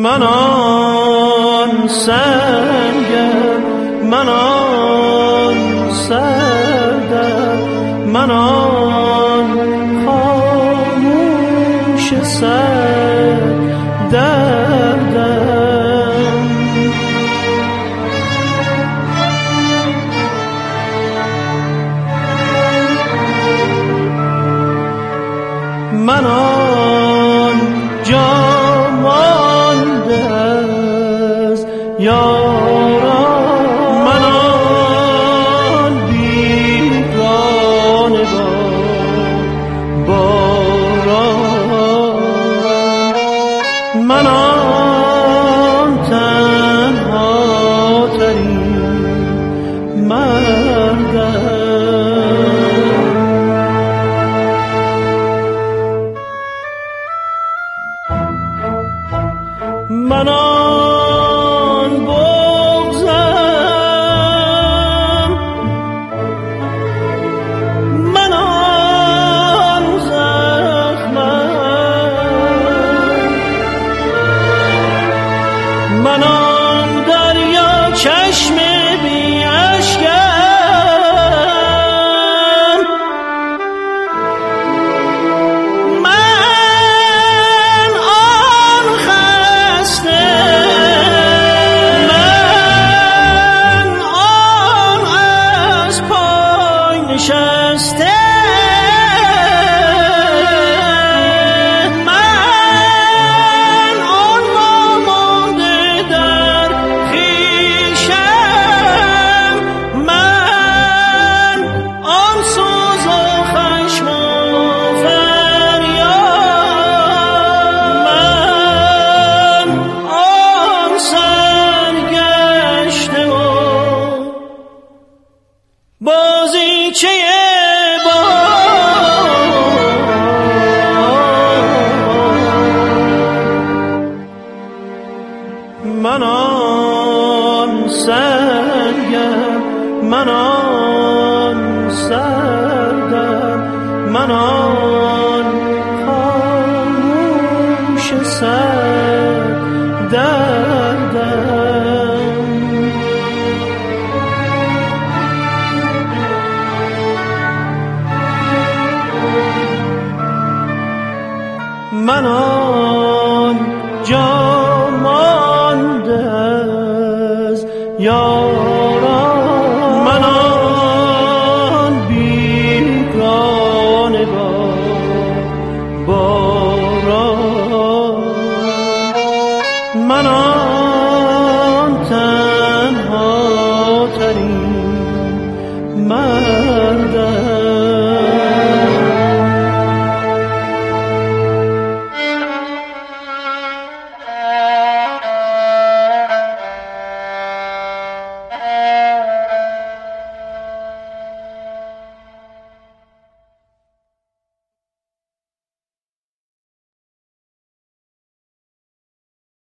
من آن سنگم، من آن سردم، من آن خاموش سردردم. من آن جا مانده از یاران، من آن بیگانه باران، من آن تنها ترین مردم. من آن بغضم، من آن زخمم، من آن دریا چشم بی اشکم، من آن خسته، من آن از پای نشسته، من آن وامانده در خویشم، من آن سوز و خشم و فریاد، من آن سرگشته و بازیچه من آن سنگم، من آن سردم، من آن خاموش سردردم. من آن جا مانده از یاران، من آن بیگانه باران، من آن تنها ترین مردم.